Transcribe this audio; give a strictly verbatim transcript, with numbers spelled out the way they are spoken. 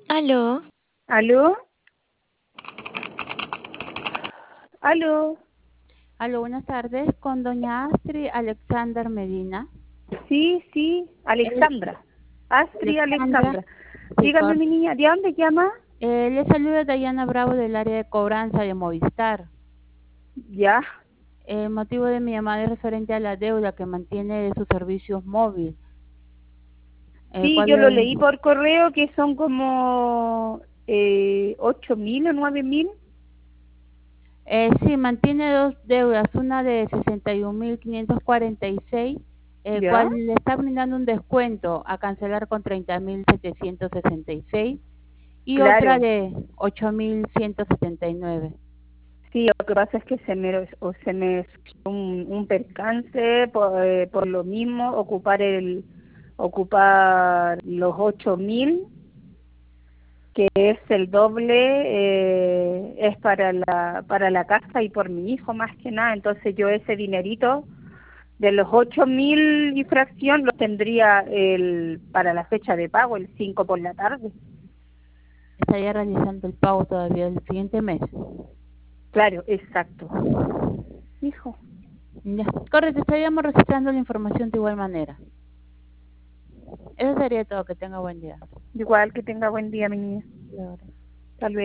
Aló, ¿Aló? ¿Aló? Aló, buenas tardes, con doña Astrid Alexander Medina. Sí, sí, Eh, Alexandra. Astrid Alexandra, Alexandra. sí, Dígame, cor- mi niña, ¿de dónde llama? eh, le saluda Dayana Bravo del área de cobranza de Movistar. Ya. El motivo de mi llamada es referente a la deuda que mantiene de sus servicios móviles. Eh, Sí, ¿cuál yo lo es? leí por correo que son como eh, ocho mil o nueve mil. Eh, sí, mantiene dos deudas, una de sesenta y un mil quinientos cuarenta y seis, el ¿Ya? cual le está brindando un descuento a cancelar con treinta mil setecientos sesenta y seis y otra Claro. de ocho mil ciento setenta y nueve. Sí, lo que pasa es que se me, o se me un, un percance por, eh, por lo mismo, ocupar el ocupar los ocho mil, que es el doble, eh, es para la para la casa y por mi hijo más que nada. Entonces yo ese dinerito de los ocho mil y fracción lo tendría el para la fecha de pago, el cinco por la tarde. Estaría realizando el pago todavía el siguiente mes. Claro, exacto. Hijo, Ya, correcto, estaríamos registrando la información de igual manera. Eso sería todo, que tenga buen día. igual que tenga buen día, mi niña. Hasta luego. Tal vez.